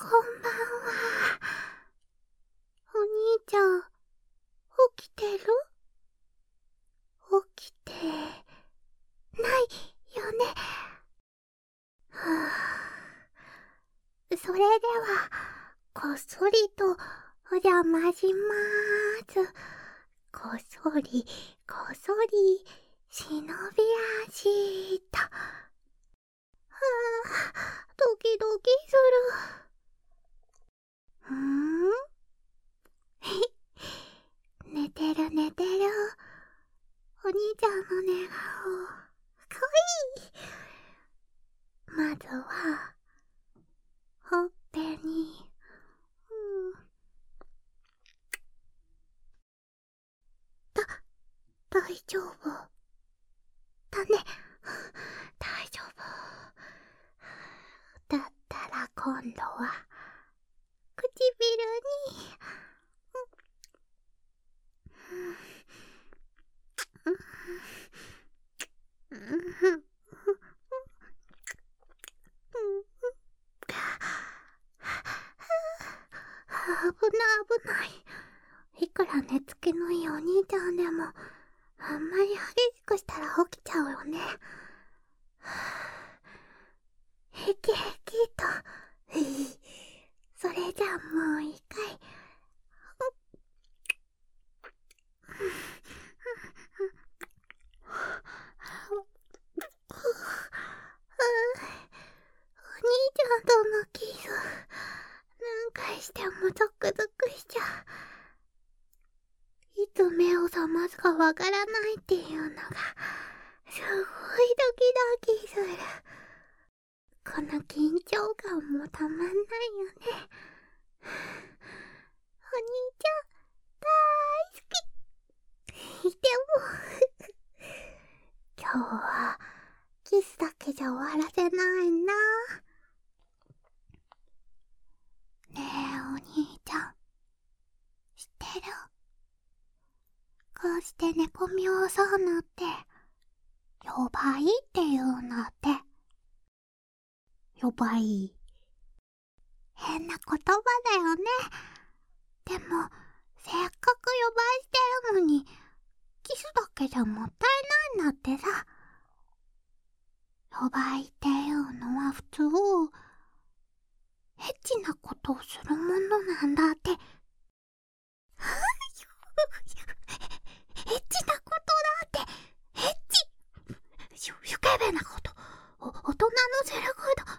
んばんは。お兄ちゃん、起きてる？起きてないよね。はぁ。それでは、こっそりとお邪魔しまーす。こっそり、こっそり、忍び足と。はぁ、ドキドキする。寝てる寝てる。お兄ちゃんの寝顔、かわいい。まずは、ほっぺに、大丈夫だね。大丈夫。だったら今度は、唇に、危ない。いくら寝つきのいいお兄ちゃんでも、あんまり激しくしたら起きちゃうよね。へきへきと。それじゃあもう一回。お兄ちゃんとのキス、何回してもゾクゾクしちゃう。いつ目を覚ますかわからないっていうのが、すごいドキドキする。この緊張感もたまんないよね。お兄ちゃん、大好き。でも、今日は、キスだけじゃ終わらせないな。ねえ、お兄ちゃん。知ってる？こうして寝込みを襲うのって、呼ばいっていうのって。呼ばい。変な言葉だよね。でも、せっかく呼ばいしてるのに、キスだけじゃもったいないんだってさ。呼ばいっていうのは普通、エッチなことをするものなんだって。エッチなことだって。エッチ。ゆけべなこと。大人のセルフだ。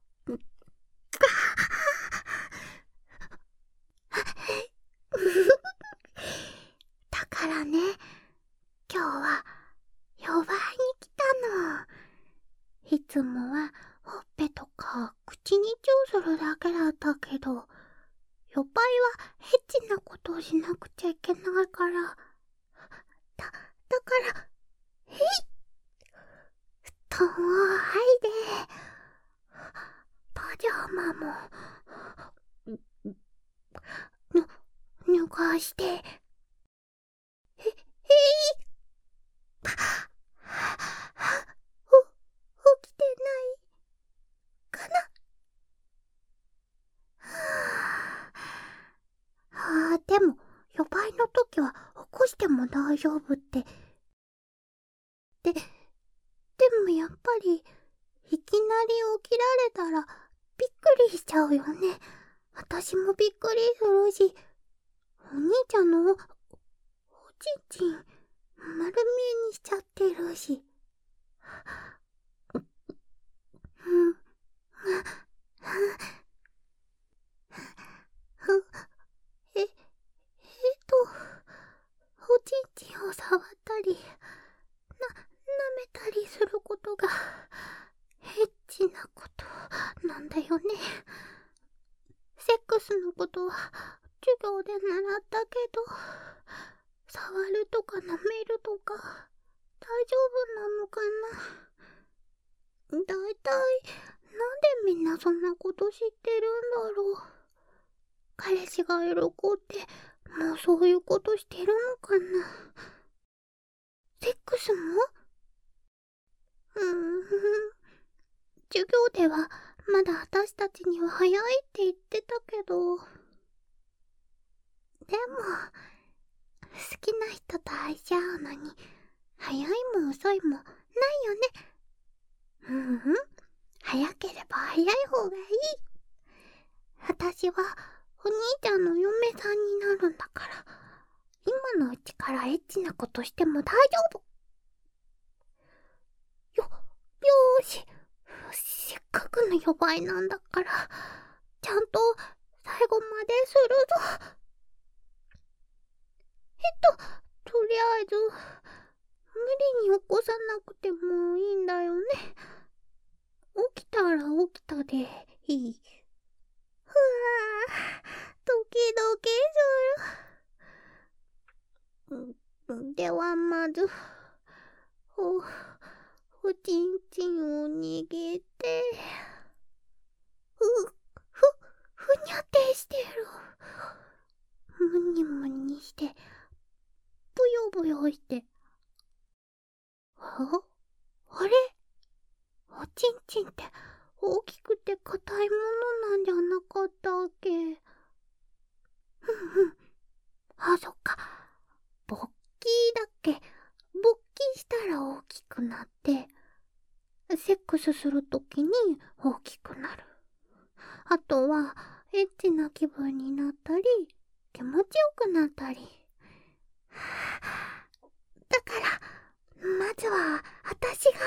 だからね、今日は呼ばいに来たの。いつもはほっぺとか口にチューするだけだったけど、呼ばいはエッチなことをしなくちゃいけないから、だから、布団を剥いで、パジャマも、脱がして、起きてないかな。でも、呼ばいの時は起こしても大丈夫って。でもやっぱり、いきなり起きられたら、びっくりしちゃうよね。私もびっくりするし、お兄ちゃんのおちんちん、丸見えにしちゃってるし。おちんちんを触ったり、舐めたりすることが、エッチなことなんだよね。セックスのことは授業で習ったけど、触るとか舐めるとか大丈夫なのかな。だいたいなんでみんなそんなこと知ってるんだろう。彼氏がいる子ってもうそういうことしてるのかな。セックスも？授業ではまだ私たちには早いって言ってたけど。でも、好きな人と愛し合うのに、早いも遅いもないよね。早ければ早い方がいい。私はお兄ちゃんの嫁さんになるんだから、今のうちからエッチなことしても大丈夫。よーし。せっかくの予売なんだから、ちゃんと最後までするぞ。とりあえず、無理に起こさなくてもいいんだよね。起きたら起きたでいい。ふわー、ドキドキする。ではまず、おちんちんを握って、ふにゃってしてる。むにむにして、ぷよぷよして。あれ？おちんちんって大きくて硬いものなんじゃなかったっけ？あ、そっか。勃起だっけ？勃起したら大きくなって、セックスするときに大きくなる。あとは、エッチな気分になったり、気持ちよくなったり。だから、まずは、私が、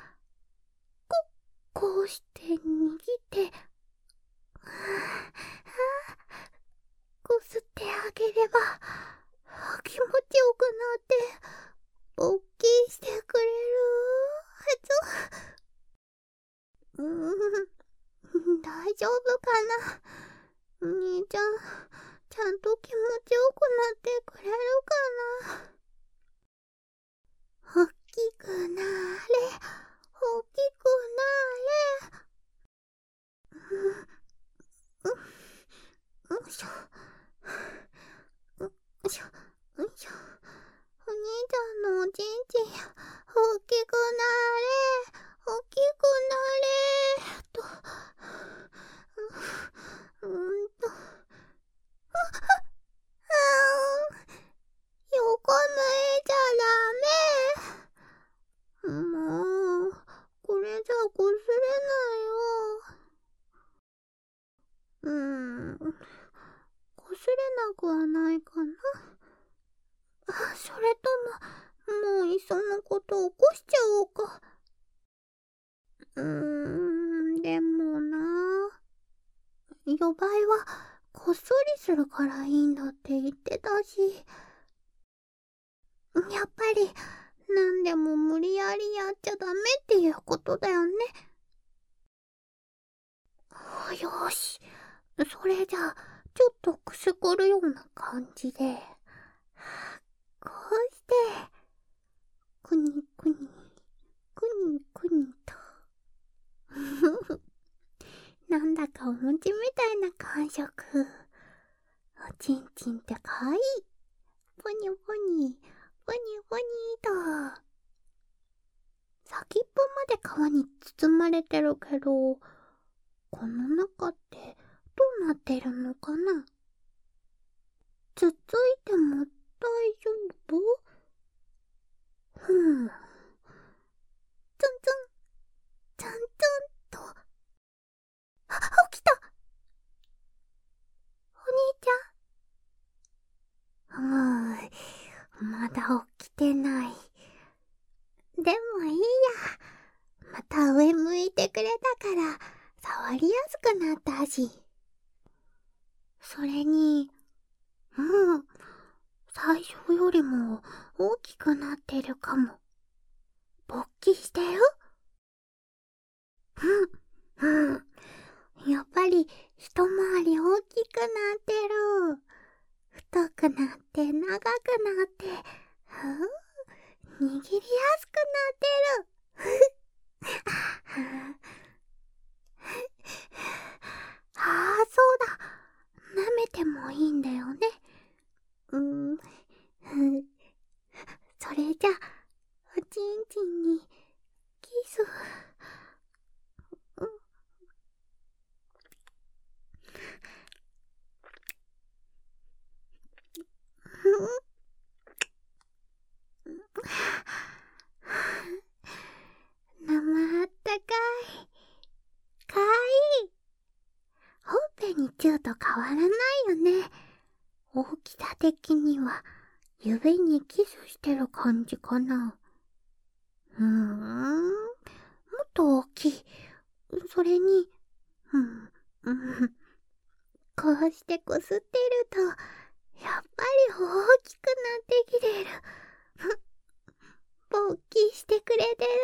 こうして握って、こすってあげれば、気持ちよくなって、勃起してくれるはず。大丈夫かな。お兄ちゃん、ちゃんと気持ちよくなってくれるかな。大きくなれ、大きくなれ。よいしょ。よいしょ。よいしょ。お兄ちゃんのおちんちん、大きくなれ、大きくなれ、と。横向いちゃダメ。もう、これじゃこすれないよ。こすれなくはないかな。それとも、もういっそのこと起こしちゃおうか。でもな。予売はこっそりするからいいんだって言ってたし。やっぱり、なんでも無理やりやっちゃダメっていうことだよね。よし。それじゃあ、ちょっとくすぐるような感じで、こうして、くにくに、くにくにと。なんだかお餅みたいな感触。おちんちんってかわいい。ぽにぽに、ぽにぽにと。先っぽまで皮に包まれてるけど、この中ってどうなってるのかな？つっついても大丈夫？ツンツン、ツンツンと。起きた！お兄ちゃん。まだ起きてない。でもいいや。また上向いてくれたから、触りやすくなったし。それに、最初よりも大きくなってるかも。勃起してる？やっぱり一回り大きくなってる。太くなって長くなって、握りやすくなってる。そうだ。舐めてもいいんだよね。それじゃ、おちんちんにキス。 ちゅうと変わらないよね。大きさ的には指にキスしてる感じかな。もっと大きい。それに、こうしてこすってると、やっぱり大きくなってきてる。勃起してくれてる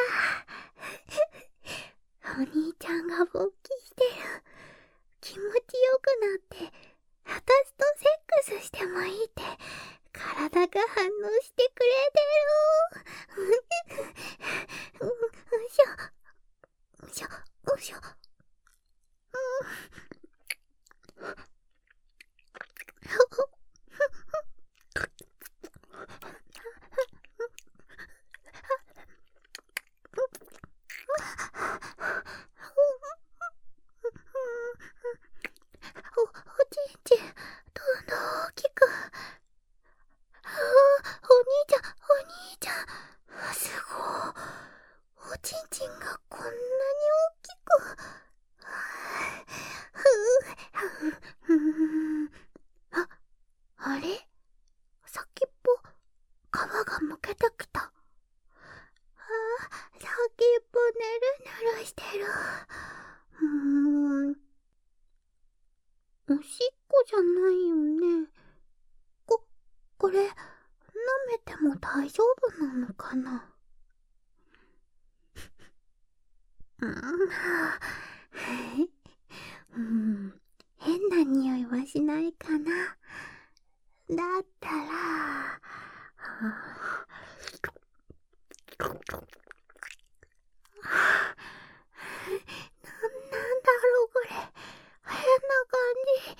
んだ。お兄ちゃんが勃起してる。気持ちよくなって、私とセックスしてもいいって、体が反応してくれてる。うしょ、うしょ、うしょ。おちんちん、どんどん大きく。お兄ちゃん、お兄ちゃん。すごい。おちんちんがこんなに大きく。あれ？先っぽ、皮がむけてきた。先っぽぬるぬるしてる。おしっこじゃないよね。これ、舐めても大丈夫なのかな？変な匂いはしないかな。だったら、なんだろうこれ。変な感じ。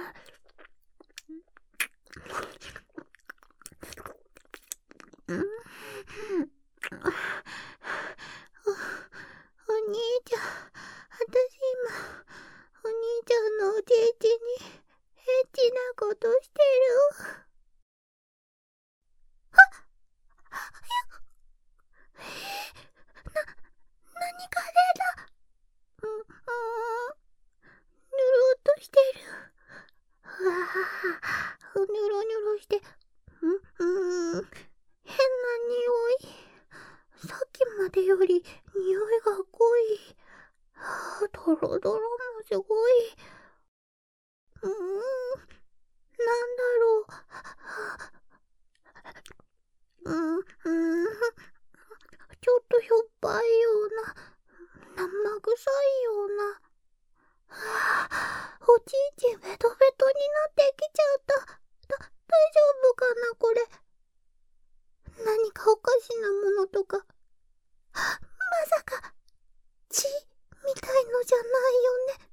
お兄ちゃん、私今、お兄ちゃんのおちんちんにエッチなことしてる。何か出た。ぬるっとしてる。ニョロニョロして、変な匂い。さっきまでより匂いが濃い。ドロドロもすごい。なんだろう。ちょっとしょっぱいような、生臭いような。おちんちんベトベトになってきちゃった。大丈夫かなこれ。何かおかしなものとか。まさか、血みたいのじゃないよね。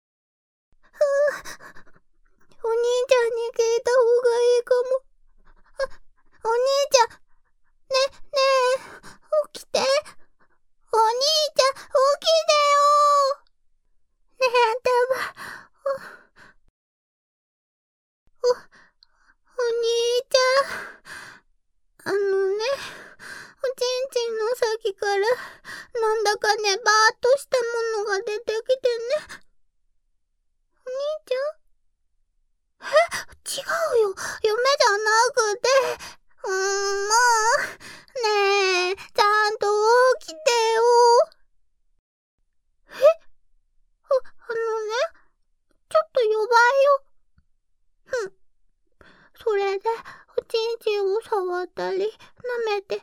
お兄ちゃんに聞いた方がいいかも。お兄ちゃん、ねえ、起きて。お兄ちゃん、起きてよ。ねえ、でも、お兄ちゃん。おちんちんの先から、なんだかねばーっとしたものが出てきてね。お兄ちゃん？違うよ。夢じゃなくて。もう。ねえ、ちゃんと起きてよ。ちょっと弱いよ。それで、おちんちんを触ったり、舐めて。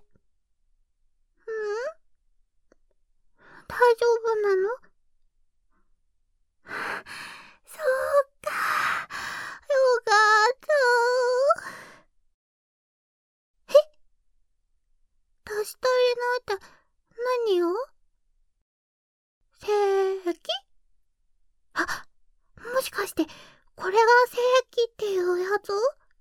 大丈夫なの？そうか。よかった。足し足りないって何を？正規？もしかして、これが正規っていうやつ？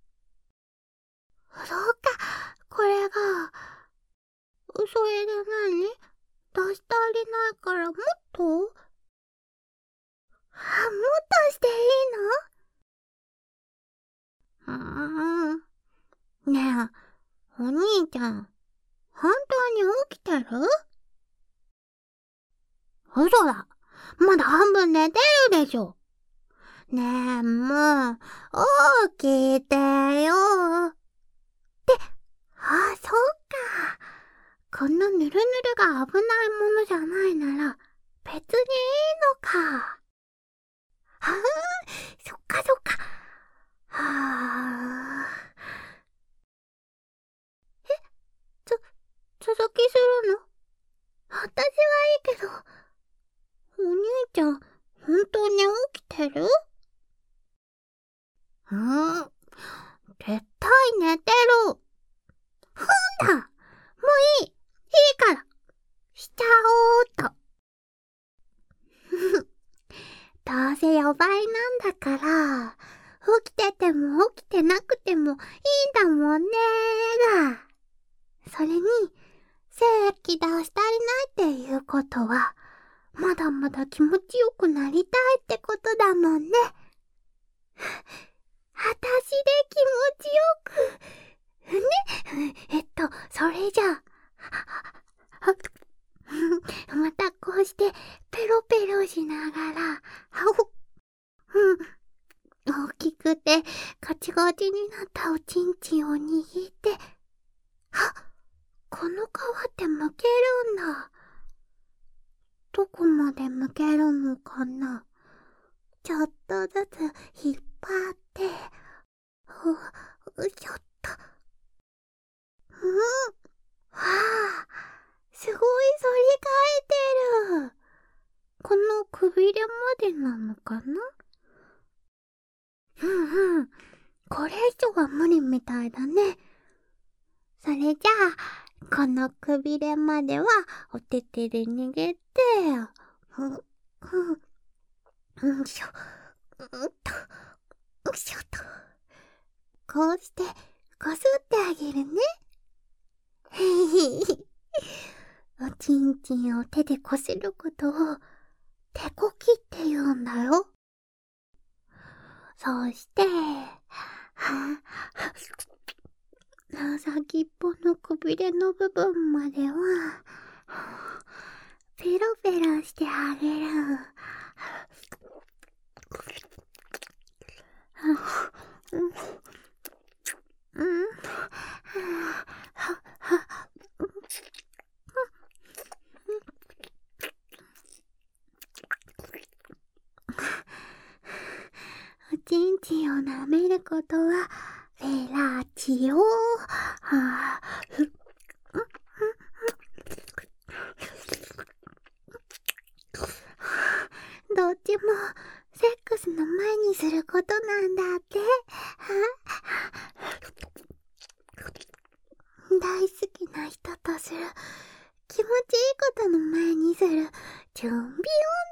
そうか、これが。それで何？出し足りないからもっと？もっとしていいの？ねえ、お兄ちゃん、本当に起きてる？嘘だ。まだ半分寝てるでしょ。 ねえ、もう、起きてよ。あ、そうか。このぬるぬるが危ないものじゃないなら、別にいいのか。そっかそっか。はあ。続きするの？私はいいけど、お兄ちゃん、本当に起きてる？絶対寝てる。ほんだ、もういいから、しちゃおうっと。どうせ予売なんだから、起きてても起きてなくてもいいんだもんねーが。それに、精液出し足りないっていうことは、まだまだ気持ちよくなりたいってことだもんね。あたしで気持ちよく。それじゃあ、またこうしてペロペロしながら、大きくてガチガチになったおちんちんを握って、この皮って剥けるんだ。どこまで剥けるのかな？ちょっとずつ引っ張って、ちょっと。わあ、すごい反り返ってる。このくびれまでなのかな？これ以上は無理みたいだね。それじゃあ、このくびれまではお手手で握って、よいしょ、よいしょと。こうしてこすってあげるね。おちんちんを手でこすることを手こきって言うんだよ。そして、先っぽのくびれの部分までは、ペロペロしてあげる。おちんちんを舐めることはフェラチオ。どっちもセックスの前にすることなんだって。大好きな人とする気持ちいいことの前にする準備運動。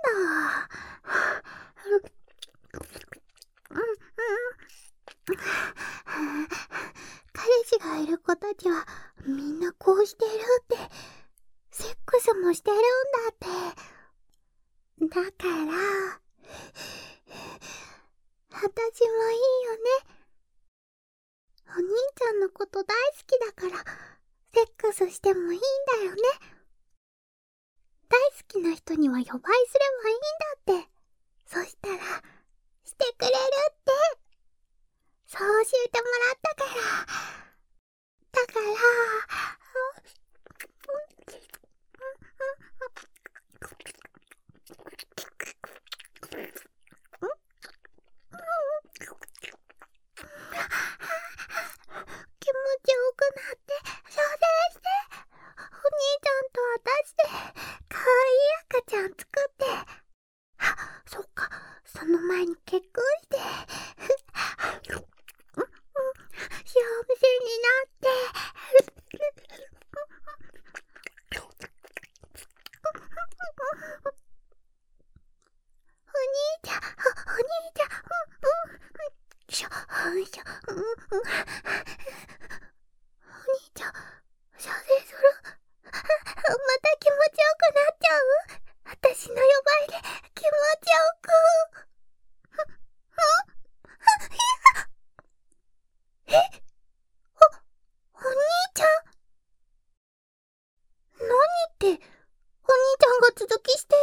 彼氏がいる子たちはみんなこうしてるって、セックスもしてるんだって。だから、私もいいよね。お兄ちゃんのこと大好きだから、セックスしてもいいんだよね。大好きな人には予売すればいいんだって。そしたら、してくれるって。そう教えてもらったから。だから、気持ちよくなって射精して、お兄ちゃんと私で可愛い赤ちゃん作って、そっか、その前に結婚して幸せになってお兄ちゃん、お兄ちゃん、しょ、お兄ちゃん、お兄ちゃん、射精する？また気持ちよくなっちゃう？私の呼ばいで気持ちよく。お兄ちゃん？何って、お兄ちゃんが続きしてる